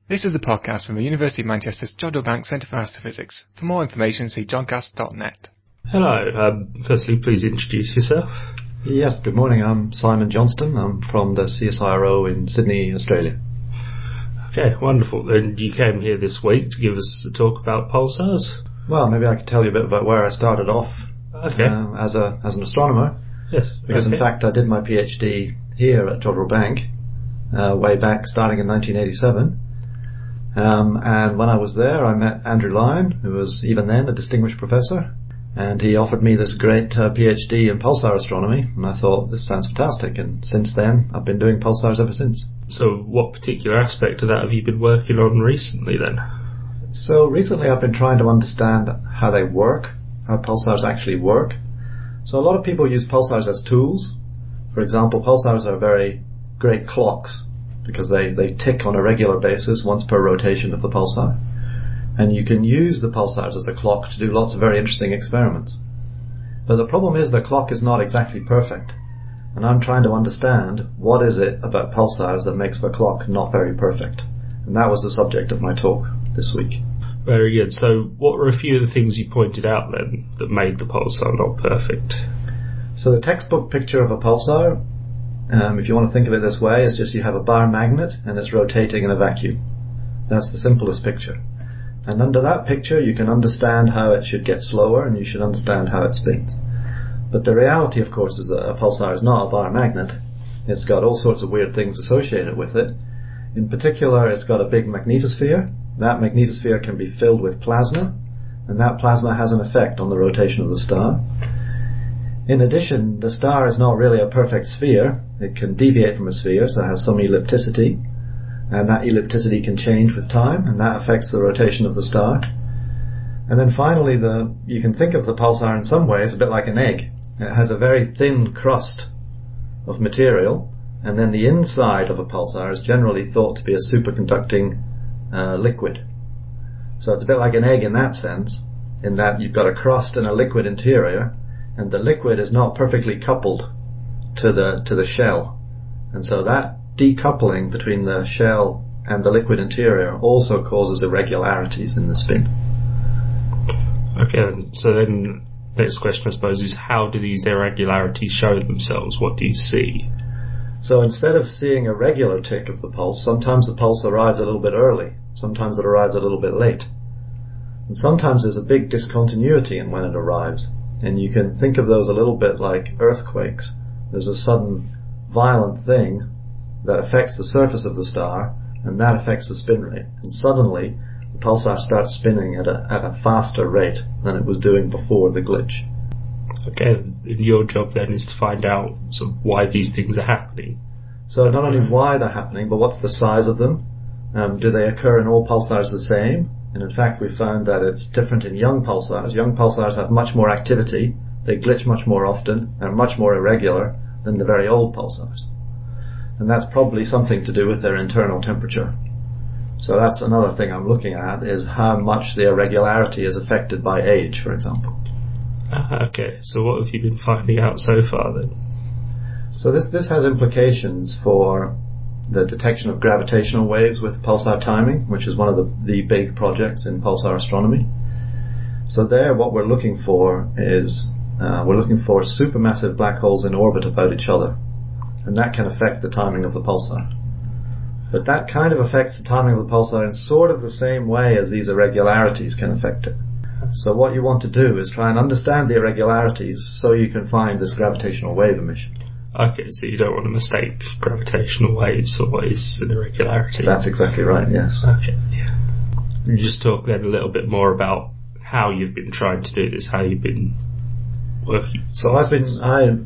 This is a podcast from the University of Manchester's Jodrell Bank Centre for Astrophysics. For more information, see jodcast.net. Hello. Firstly, please introduce yourself. Yes, good morning. I'm Simon Johnston. I'm from the CSIRO in Sydney, Australia. Okay, wonderful. And you came here this week to give us a talk about pulsars? Well, maybe I could tell you a bit about where I started off as an astronomer. Yes. Because in fact I did my PhD here at Jodrell Bank way back starting in 1987. And when I was there I met Andrew Lyon, who was even then a distinguished professor, and he offered me this great PhD in pulsar astronomy, and I thought, this sounds fantastic, and since then I've been doing pulsars ever since. So what particular aspect of that have you been working on recently then? So recently I've been trying to understand how they work, how pulsars actually work. So a lot of people use pulsars as tools. For example, pulsars are very great clocks because they tick on a regular basis once per rotation of the pulsar. And you can use the pulsars as a clock to do lots of very interesting experiments. But the problem is the clock is not exactly perfect. And I'm trying to understand what is it about pulsars that makes the clock not very perfect. And that was the subject of my talk this week. Very good. So what were a few of the things you pointed out then that made the pulsar not perfect? So the textbook picture of a pulsar, if you want to think of it this way, is just you have a bar magnet and it's rotating in a vacuum. That's the simplest picture. And under that picture you can understand how it should get slower and you should understand how it spins. But the reality, of course, is that a pulsar is not a bar magnet. It's got all sorts of weird things associated with it. In particular, it's got a big magnetosphere. That magnetosphere can be filled with plasma, and that plasma has an effect on the rotation of the star. In addition, the star is not really a perfect sphere. It can deviate from a sphere, so it has some ellipticity, and that ellipticity can change with time, and that affects the rotation of the star. And then finally, you can think of the pulsar in some ways a bit like an egg. It has a very thin crust of material, and then the inside of a pulsar is generally thought to be a superconducting liquid. So it's a bit like an egg in that sense, in that you've got a crust and a liquid interior, and the liquid is not perfectly coupled to the shell. And so that decoupling between the shell and the liquid interior also causes irregularities in the spin. Okay, so then next question I suppose is, how do these irregularities show themselves? What do you see? So instead of seeing a regular tick of the pulse, sometimes the pulse arrives a little bit early, sometimes it arrives a little bit late. And sometimes there's a big discontinuity in when it arrives. And you can think of those a little bit like earthquakes. There's a sudden violent thing that affects the surface of the star, and that affects the spin rate. And suddenly the pulsar starts spinning at a faster rate than it was doing before the glitch. Okay, and your job then is to find out sort of why these things are happening. So not only why they're happening, but what's the size of them? Do they occur in all pulsars the same? And in fact we found that it's different in young pulsars. Young pulsars have much more activity, they glitch much more often, and are much more irregular than the very old pulsars. And that's probably something to do with their internal temperature. So that's another thing I'm looking at, is how much the irregularity is affected by age, for example. Okay, so what have you been finding out so far then? So this has implications for the detection of gravitational waves with pulsar timing, which is one of the big projects in pulsar astronomy. So there what we're looking for is we're looking for supermassive black holes in orbit about each other, and that can affect the timing of the pulsar. But that kind of affects the timing of the pulsar in sort of the same way as these irregularities can affect it. So what you want to do is try and understand the irregularities so you can find this gravitational wave emission. Okay, so you don't want to mistake gravitational waves for what is an irregularity. That's exactly right, yes. Okay, yeah. You just talk then a little bit more about how you've been trying to do this, how you've been working. So I'm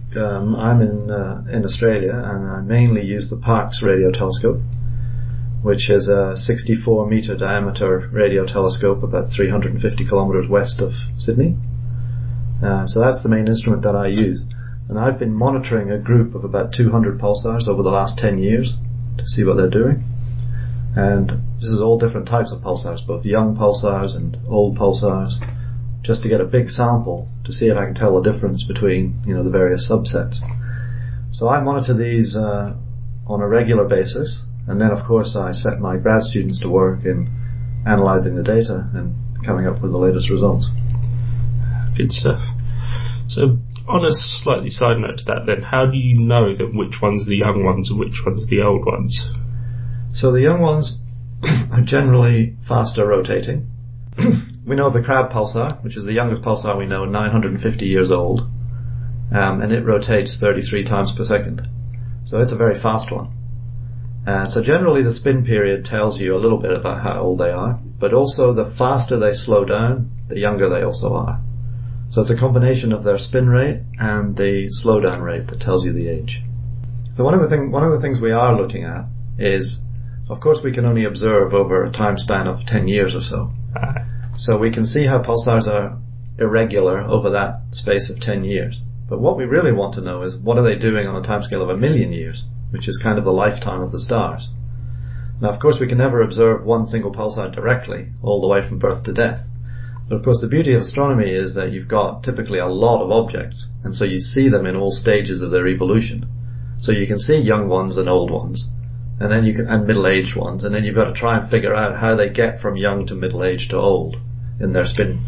in Australia, and I mainly use the Parkes radio telescope, which is a 64 metre diameter radio telescope about 350 kilometres west of Sydney. So that's the main instrument that I use. And I've been monitoring a group of about 200 pulsars over the last 10 years to see what they're doing. And this is all different types of pulsars, both young pulsars and old pulsars, just to get a big sample to see if I can tell the difference between, the various subsets. So I monitor these on a regular basis, And then, of course, I set my grad students to work in analysing the data and coming up with the latest results. Good stuff. So, on a slightly side note to that then, how do you know that which ones are the young ones and which ones are the old ones? So the young ones are generally faster rotating. We know of the Crab pulsar, which is the youngest pulsar we know, 950 years old, and it rotates 33 times per second. So it's a very fast one. So generally the spin period tells you a little bit about how old they are, but also the faster they slow down, the younger they also are. So it's a combination of their spin rate and the slowdown rate that tells you the age. So one of the things we are looking at is, of course, we can only observe over a time span of 10 years or so. So we can see how pulsars are irregular over that space of 10 years. But what we really want to know is, what are they doing on a timescale of 1,000,000 years, which is kind of the lifetime of the stars. Now, of course, we can never observe one single pulsar directly, all the way from birth to death. But of course, the beauty of astronomy is that you've got typically a lot of objects, and so you see them in all stages of their evolution. So you can see young ones and old ones, and then and middle-aged ones, and then you've got to try and figure out how they get from young to middle-aged to old in their spin.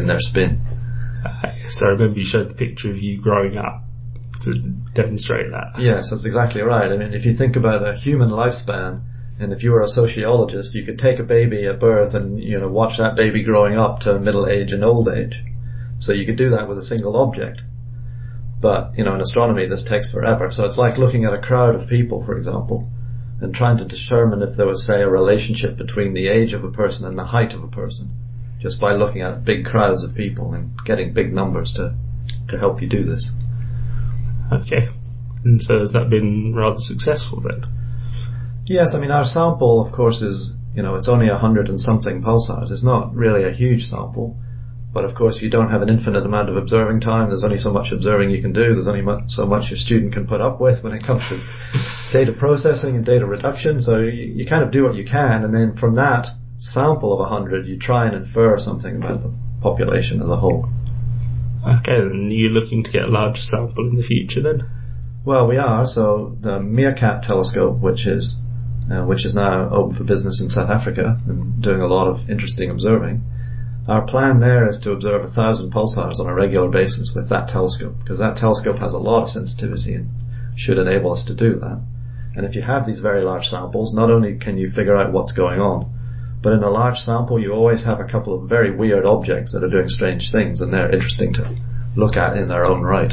So I remember you showed the picture of you growing up to demonstrate that. Yes, that's exactly right. I mean, if you think about a human lifespan, and if you were a sociologist, you could take a baby at birth and, watch that baby growing up to middle age and old age. So you could do that with a single object. But, in astronomy, this takes forever. So it's like looking at a crowd of people, for example, and trying to determine if there was, say, a relationship between the age of a person and the height of a person, just by looking at big crowds of people and getting big numbers to help you do this. Okay. And so has that been rather successful then? Yes, I mean, our sample, of course, is, it's only 100 and something pulsars. It's not really a huge sample, but of course you don't have an infinite amount of observing time. There's only so much observing you can do. There's only so much your student can put up with when it comes to data processing and data reduction. So you kind of do what you can, and then from that sample of 100, you try and infer something about the population as a whole. Okay, then you're looking to get a larger sample in the future then? Well, we are. So the Meerkat telescope, which is now open for business in South Africa and doing a lot of interesting observing. Our plan there is to observe 1,000 pulsars on a regular basis with that telescope, because that telescope has a lot of sensitivity and should enable us to do that. And if you have these very large samples, not only can you figure out what's going on, but in a large sample you always have a couple of very weird objects that are doing strange things, and they're interesting to look at in their own right.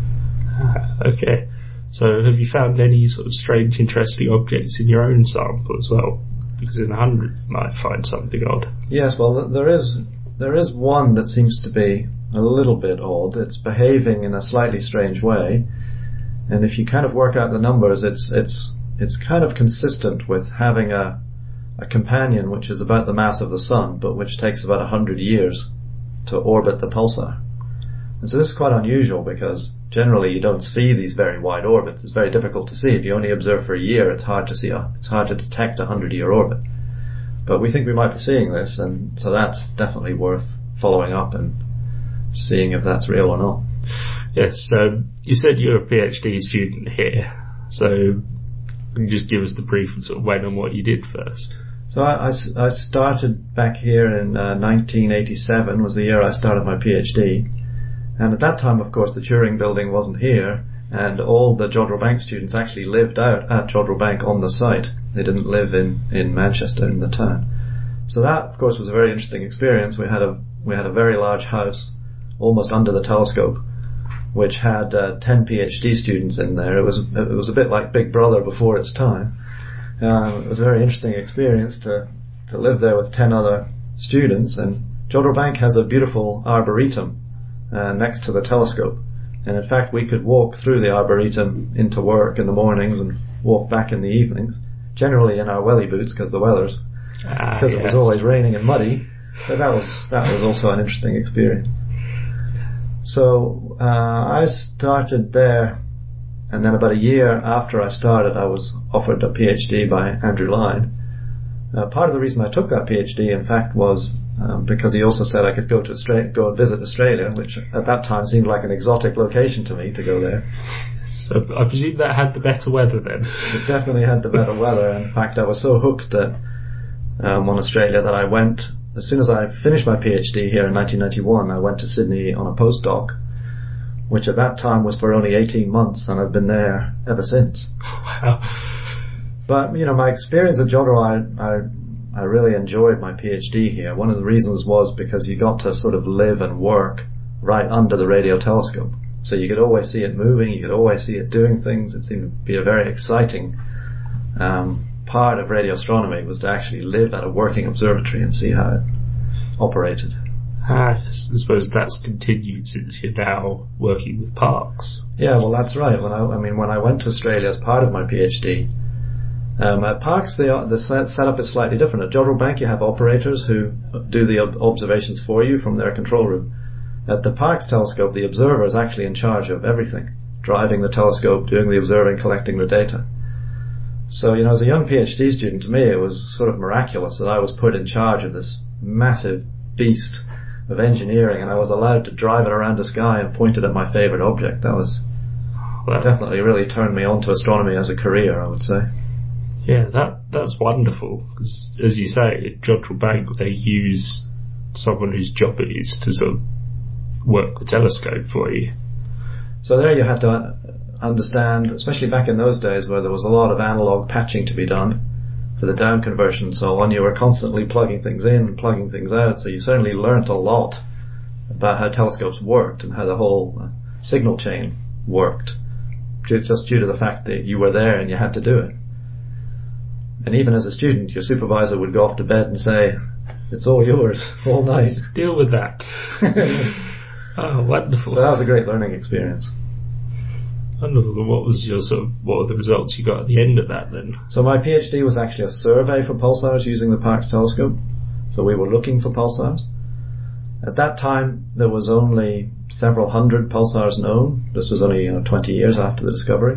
Okay. So have you found any sort of strange, interesting objects in your own sample as well? Because in 100 you might find something odd. Yes, well, there is one that seems to be a little bit odd. It's behaving in a slightly strange way, and if you kind of work out the numbers, it's kind of consistent with having a companion which is about the mass of the Sun, but which takes about 100 years to orbit the pulsar. And so this is quite unusual, because generally you don't see these very wide orbits. It's very difficult to see. If you only observe for a year, it's hard to detect a 100-year orbit. But we think we might be seeing this, and so that's definitely worth following up and seeing if that's real or not. Yes, so you said you're a PhD student here, so can you just give us the brief of sort of when and what you did first? So I started back here in 1987 was the year I started my PhD. And at that time, of course, the Turing building wasn't here, and all the Jodrell Bank students actually lived out at Jodrell Bank on the site. They didn't live in Manchester, in the town. So that, of course, was a very interesting experience. We had a very large house, almost under the telescope, which had 10 PhD students in there. It was a bit like Big Brother before its time. It was a very interesting experience to live there with 10 other students. And Jodrell Bank has a beautiful arboretum next to the telescope, and in fact we could walk through the arboretum into work in the mornings and walk back in the evenings, generally in our welly boots because the weather's because it was always raining and muddy, but that was also an interesting experience. So I started there, and then about a year after I started I was offered a PhD by Andrew Lyne. Part of the reason I took that PhD, in fact, was because he also said I could go and visit Australia, which at that time seemed like an exotic location to me to go there. So I presume that had the better weather then. It definitely had the better weather. In fact, I was so hooked on Australia that I went, as soon as I finished my PhD here in 1991, I went to Sydney on a postdoc, which at that time was for only 18 months, and I've been there ever since. Wow. But, my experience at Jodrell, I really enjoyed my PhD here. One of the reasons was because you got to sort of live and work right under the radio telescope. So you could always see it moving, you could always see it doing things. It seemed to be a very exciting part of radio astronomy, was to actually live at a working observatory and see how it operated. I suppose that's continued since you're now working with Parkes. Yeah, well, that's right. When I went to Australia as part of my PhD, at Parkes the setup is slightly different. At Jodrell Bank you have operators who do the observations for you from their control room. At the Parkes telescope, the observer is actually in charge of everything, driving the telescope, doing the observing, collecting the data. So, as a young PhD student, to me it was sort of miraculous that I was put in charge of this massive beast of engineering, and I was allowed to drive it around the sky and point it at my favourite object. That definitely really turned me on to astronomy as a career, I would say. Yeah, that's wonderful, because as you say, at Jodrell Bank they use someone whose job it is to sort of work the telescope for you. So there you had to understand, especially back in those days where there was a lot of analog patching to be done for the down conversion and so on, you were constantly plugging things in and plugging things out, so you certainly learnt a lot about how telescopes worked and how the whole signal chain worked, just due to the fact that you were there and you had to do it. And even as a student, your supervisor would go off to bed and say, "It's all yours, all night. Deal with that." Oh, wonderful. So that was a great learning experience. Wonderful. What were the results you got at the end of that then? So my PhD was actually a survey for pulsars using the Parkes telescope. So we were looking for pulsars. At that time, there was only several hundred pulsars known. This was only 20 years after the discovery.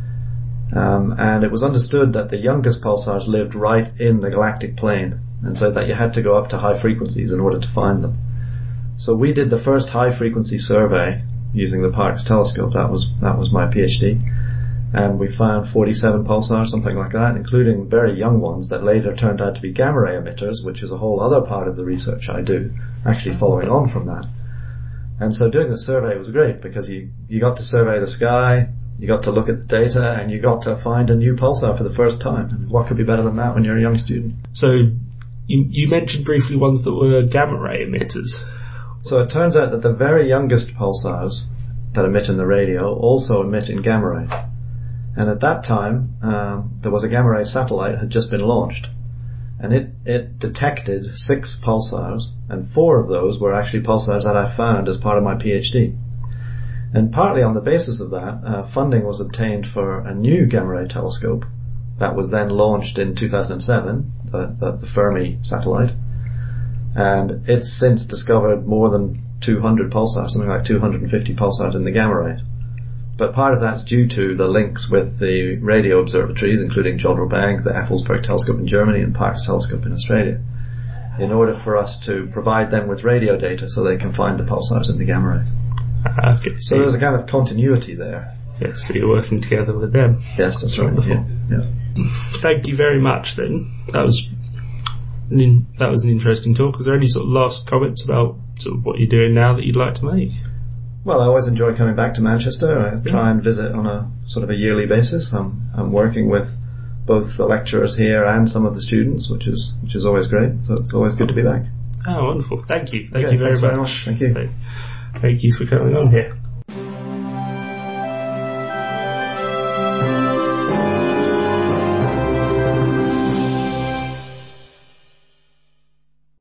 And it was understood that the youngest pulsars lived right in the galactic plane, and so that you had to go up to high frequencies in order to find them. So we did the first high frequency survey using the Parkes telescope. That was my PhD, and we found 47 pulsars, something like that, including very young ones that later turned out to be gamma ray emitters, which is a whole other part of the research I do, actually following on from that. And so doing the survey was great, because you got to survey the sky, you got to look at the data, and you got to find a new pulsar for the first time. And what could be better than that when you're a young student? So you mentioned briefly ones that were gamma ray emitters. So it turns out that the very youngest pulsars that emit in the radio also emit in gamma rays. And at that time, there was a gamma ray satellite that had just been launched. And it detected 6 pulsars, and 4 of those were actually pulsars that I found as part of my PhD. And partly on the basis of that, funding was obtained for a new gamma ray telescope that was then launched in 2007, the Fermi satellite. And it's since discovered more than 200 pulsars, something like 250 pulsars in the gamma rays. But part of that's due to the links with the radio observatories, including Jodrell Bank, the Effelsberg telescope in Germany, and Parkes telescope in Australia, in order for us to provide them with radio data so they can find the pulsars in the gamma rays. Okay, so there's a kind of continuity there. Yes, so you're working together with them. Yes, that's right. Yeah. Thank you very much then. That was an interesting talk. Is there any sort of last comments about sort of what you're doing now that you'd like to make? Well, I always enjoy coming back to Manchester. I try and visit on a sort of a yearly basis. I'm working with both the lecturers here and some of the students, which is always great. So it's always good to be back. Oh, wonderful. Thank you. Thank you very much. Thank you. Thank you for coming on here.